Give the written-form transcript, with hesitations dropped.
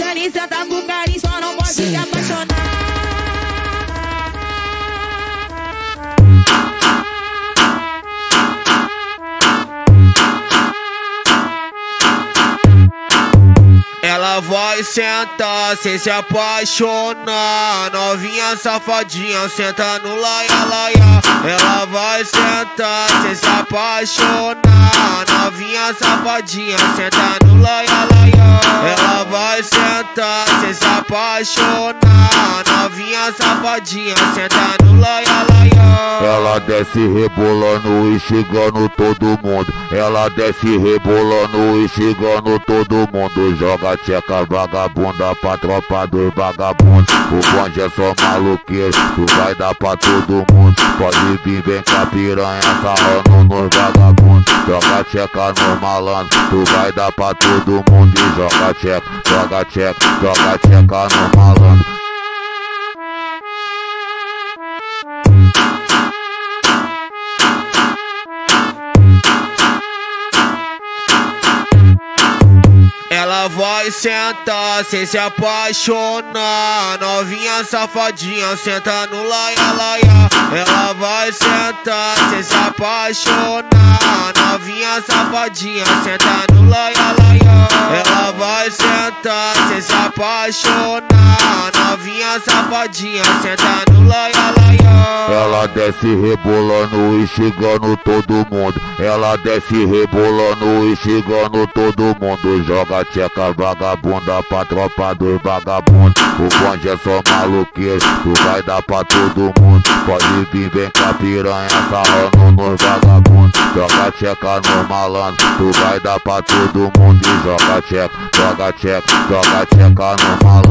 Dani, senta com carinho, só não pode se apaixonar. Ela vai sentar sem se apaixonar. Novinha safadinha, senta no laia. Ela vai sentar sem se apaixonar. Novinha safadinha, senta no laia. Ela vai sentar sem se apaixonar. Novinha safadinha, senta no laia. Ela desce rebolando e chegando todo mundo. Ela desce rebolando e chegando todo mundo. Joga tcheca vagabunda pra tropa dos vagabundos. O bonde é só maluqueiro, tu vai dar pra todo mundo. Pode vir, vem com a piranha sarrando nos vagabundos. Joga tcheca no malandro, tu vai dar pra todo mundo. E joga tcheca no malandro. Ela vai sentar sem se apaixonar. Novinha safadinha, senta no laia. Ela vai sentar sem se apaixonar. Novinha safadinha, senta no laia. Ela vai sentar sem se apaixonar. Novinha safadinha, senta no laia. Ela desce rebolando e chegando todo mundo. Ela desce rebolando e chegando todo mundo. Joga tcheca vagabunda pra tropa dos vagabundos. O bonde é só maluqueiro, tu vai dar pra todo mundo. Pode vir, vem com a piranha sarrando nos vagabundos. Joga tcheca no malandro, tu vai dar pra todo mundo. E joga tcheca no malandro.